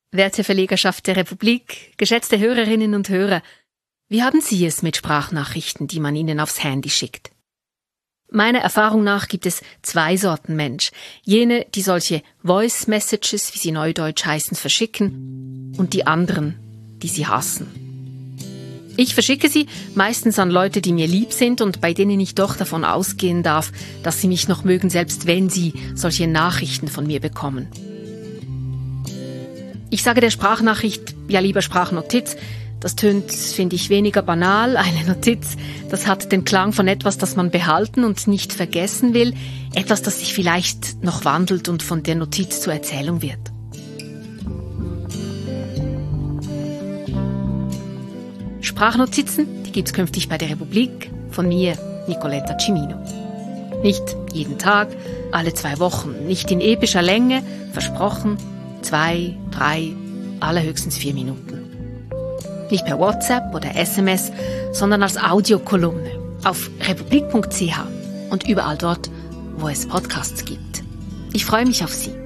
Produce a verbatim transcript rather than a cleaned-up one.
Werte Verlegerschaft der Republik, geschätzte Hörerinnen und Hörer, wie haben Sie es mit Sprachnachrichten, die man Ihnen aufs Handy schickt? Meiner Erfahrung nach gibt es zwei Sorten Mensch. Jene, die solche Voice Messages, wie sie neudeutsch heißen, verschicken, und die anderen, die sie hassen. Ich verschicke sie meistens an Leute, die mir lieb sind und bei denen ich doch davon ausgehen darf, dass sie mich noch mögen, selbst wenn sie solche Nachrichten von mir bekommen. Ich sage der Sprachnachricht ja lieber Sprachnotiz. Das tönt, finde ich, weniger banal. Eine Notiz, das hat den Klang von etwas, das man behalten und nicht vergessen will. Etwas, das sich vielleicht noch wandelt und von der Notiz zur Erzählung wird. Sprachnotizen, die gibt's künftig bei der Republik. Von mir, Nicoletta Cimino. Nicht jeden Tag, alle zwei Wochen. Nicht in epischer Länge, versprochen. Zwei, drei, allerhöchstens vier Minuten. Nicht per WhatsApp oder S M S, sondern als Audiokolumne auf republik punkt c h und überall dort, wo es Podcasts gibt. Ich freue mich auf Sie.